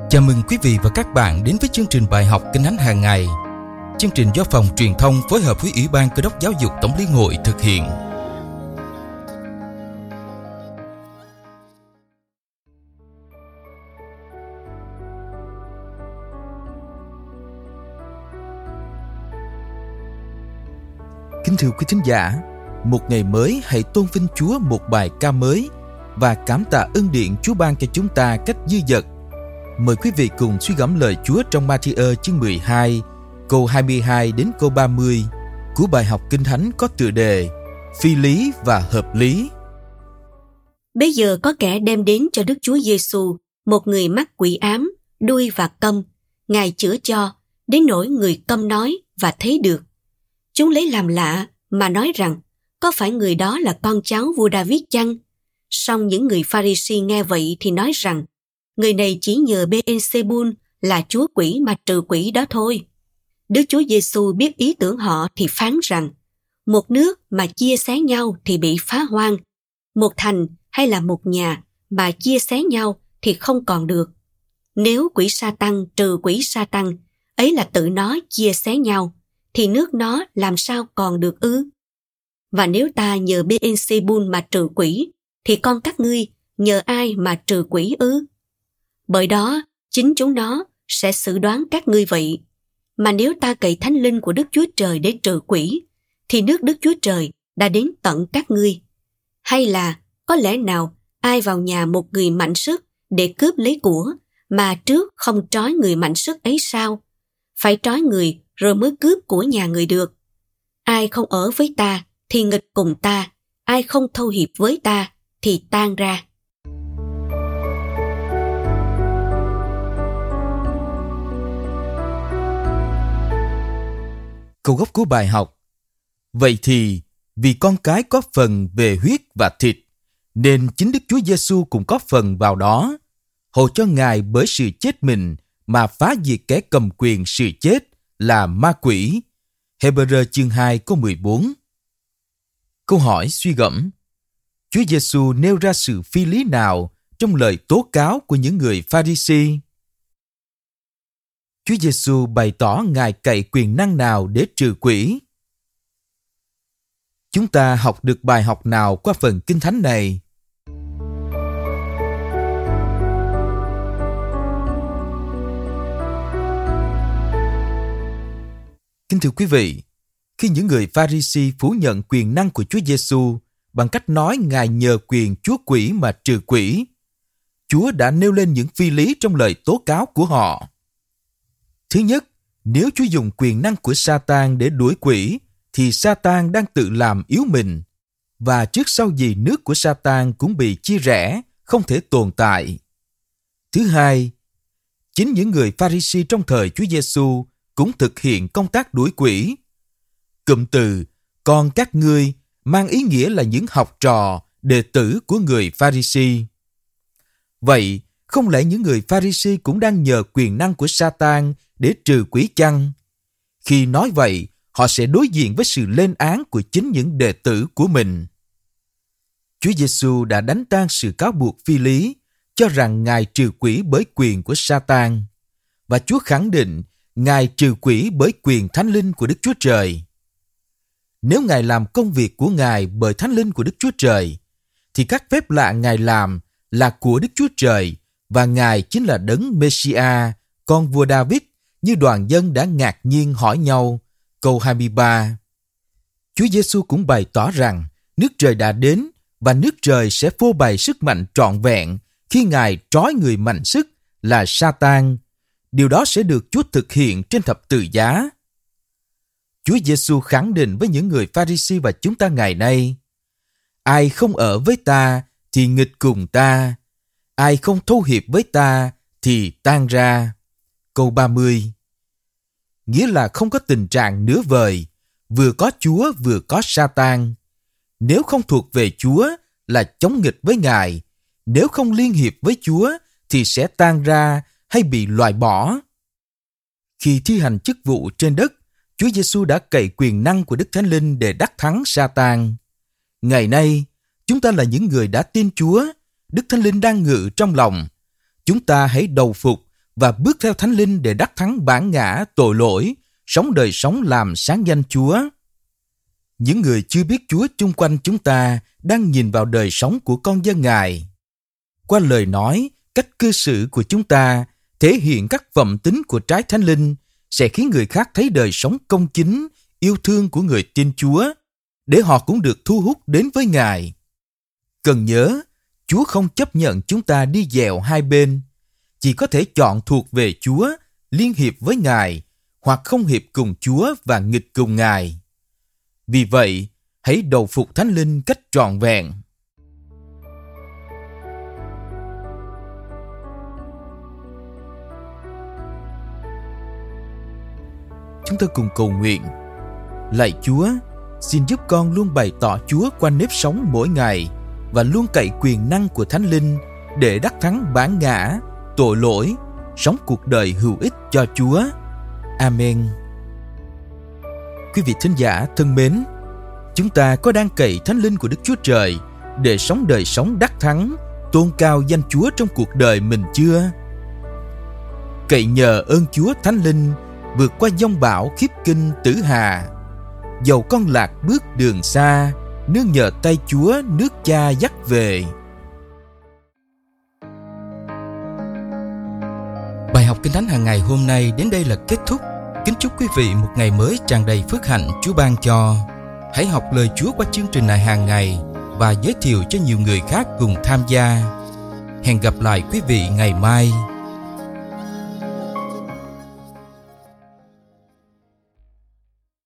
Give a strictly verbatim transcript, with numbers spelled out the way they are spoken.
Chào mừng quý vị và các bạn đến với chương trình bài học Kinh Thánh hàng ngày. Chương trình do Phòng Truyền thông phối hợp với Ủy ban Cơ đốc Giáo dục Tổng liên hội thực hiện. Kính thưa quý thính giả, một ngày mới hãy tôn vinh Chúa một bài ca mới và cảm tạ ân điển Chúa ban cho chúng ta cách dư dật. Mời quý vị cùng suy gẫm lời Chúa trong Ma-thi-ơ chương mười hai, câu hai mươi hai đến câu ba mươi của bài học Kinh Thánh có tựa đề Phi lý và hợp lý. Bây giờ có kẻ đem đến cho Đức Chúa Giêsu một người mắc quỷ ám, đuôi và câm. Ngài chữa cho, đến nỗi người câm nói và thấy được. Chúng lấy làm lạ mà nói rằng, có phải người đó là con cháu vua David chăng? Song những người Pha-ri-si nghe vậy thì nói rằng, người này chỉ nhờ Bê-en-sê-bun là chúa quỷ mà trừ quỷ đó thôi. Đức Chúa Giêsu biết ý tưởng họ thì phán rằng, một nước mà chia xé nhau thì bị phá hoang, một thành hay là một nhà mà chia xé nhau thì không còn được. Nếu quỷ Sa-tăng trừ quỷ Sa-tăng, ấy là tự nó chia xé nhau, thì nước nó làm sao còn được ư? Và nếu ta nhờ Bê-en-sê-bun mà trừ quỷ, thì con các ngươi nhờ ai mà trừ quỷ ư? Bởi đó, chính chúng nó sẽ xử đoán các ngươi vậy. Mà nếu ta cậy thánh linh của Đức Chúa Trời để trừ quỷ, thì nước Đức Chúa Trời đã đến tận các ngươi. Hay là, có lẽ nào ai vào nhà một người mạnh sức để cướp lấy của, mà trước không trói người mạnh sức ấy sao? Phải trói người rồi mới cướp của nhà người được. Ai không ở với ta thì nghịch cùng ta, ai không thâu hiệp với ta thì tan ra. Câu gốc của bài học: Vậy thì, vì con cái có phần về huyết và thịt, nên chính Đức Chúa Giêsu cũng có phần vào đó, hầu cho Ngài bởi sự chết mình mà phá diệt kẻ cầm quyền sự chết là ma quỷ. Hê-bơ-rơ chương hai câu mười bốn. Câu hỏi suy gẫm: Chúa Giêsu nêu ra sự phi lý nào trong lời tố cáo của những người Pha-ri-si? Chúa Giêsu bày tỏ Ngài cậy quyền năng nào để trừ quỷ? Chúng ta học được bài học nào qua phần Kinh Thánh này? Kính thưa quý vị, khi những người Pha-ri-si phủ nhận quyền năng của Chúa Giêsu bằng cách nói Ngài nhờ quyền chúa quỷ mà trừ quỷ, Chúa đã nêu lên những phi lý trong lời tố cáo của họ. Thứ nhất, nếu Chúa dùng quyền năng của Sa-tan để đuổi quỷ, thì Sa-tan đang tự làm yếu mình, và trước sau gì nước của Sa-tan cũng bị chia rẽ, không thể tồn tại. Thứ hai, chính những người Pha-ri-si trong thời Chúa Giêsu cũng thực hiện công tác đuổi quỷ. Cụm từ "con các ngươi" mang ý nghĩa là những học trò, đệ tử của người Pha-ri-si. Vậy, không lẽ những người Pha-ri-si cũng đang nhờ quyền năng của Sa-tan để trừ quỷ chăng? Khi nói vậy, họ sẽ đối diện với sự lên án của chính những đệ tử của mình. Chúa Giêsu đã đánh tan sự cáo buộc phi lý, cho rằng Ngài trừ quỷ bởi quyền của Sa-tan, và Chúa khẳng định Ngài trừ quỷ bởi quyền Thánh Linh của Đức Chúa Trời. Nếu Ngài làm công việc của Ngài bởi Thánh Linh của Đức Chúa Trời, thì các phép lạ Ngài làm là của Đức Chúa Trời, và Ngài chính là Đấng Mê-si-a, con vua David, như đoàn dân đã ngạc nhiên hỏi nhau. Câu hai mươi ba. Chúa Giêsu cũng bày tỏ rằng nước trời đã đến, và nước trời sẽ phô bày sức mạnh trọn vẹn khi Ngài trói người mạnh sức là Sa-tan. Điều đó sẽ được Chúa thực hiện trên thập tự giá. Chúa Giêsu khẳng định với những người Pha-ri-si và chúng ta ngày nay: ai không ở với ta thì nghịch cùng ta, ai không thâu hiệp với ta thì tan ra. Câu ba mươi. Nghĩa là không có tình trạng nửa vời, vừa có Chúa vừa có Sa-tan. Nếu không thuộc về Chúa là chống nghịch với Ngài, nếu không liên hiệp với Chúa thì sẽ tan ra hay bị loại bỏ. Khi thi hành chức vụ trên đất, Chúa Giêsu đã cậy quyền năng của Đức Thánh Linh để đắc thắng Sa-tan. Ngày nay, chúng ta là những người đã tin Chúa, Đức Thánh Linh đang ngự trong lòng. Chúng ta hãy đầu phục và bước theo Thánh Linh để đắc thắng bản ngã, tội lỗi, sống đời sống làm sáng danh Chúa. Những người chưa biết Chúa chung quanh chúng ta đang nhìn vào đời sống của con dân Ngài. Qua lời nói, cách cư xử của chúng ta thể hiện các phẩm tính của trái Thánh Linh sẽ khiến người khác thấy đời sống công chính, yêu thương của người tin Chúa, để họ cũng được thu hút đến với Ngài. Cần nhớ, Chúa không chấp nhận chúng ta đi dèo hai bên, chỉ có thể chọn thuộc về Chúa, liên hiệp với Ngài, hoặc không hiệp cùng Chúa và nghịch cùng Ngài. Vì vậy, hãy đầu phục Thánh Linh cách trọn vẹn. Chúng ta cùng cầu nguyện. Lạy Chúa, xin giúp con luôn bày tỏ Chúa qua nếp sống mỗi ngày và luôn cậy quyền năng của Thánh Linh để đắc thắng bản ngã, tội lỗi, sống cuộc đời hữu ích cho Chúa. Amen. Quý vị thính giả thân mến, chúng ta có đang cậy Thánh Linh của Đức Chúa Trời để sống đời sống đắc thắng, tôn cao danh Chúa trong cuộc đời mình chưa? Cậy nhờ ơn Chúa Thánh Linh vượt qua dông bão khiếp kinh tử hà. Dầu con lạc bước đường xa, nương nhờ tay Chúa nước Cha dắt về. Bài học Kinh Thánh hàng ngày hôm nay đến đây là kết thúc. Kính chúc quý vị một ngày mới tràn đầy phước hạnh Chúa ban cho. Hãy học lời Chúa qua chương trình này hàng ngày và giới thiệu cho nhiều người khác cùng tham gia. Hẹn gặp lại quý vị ngày mai.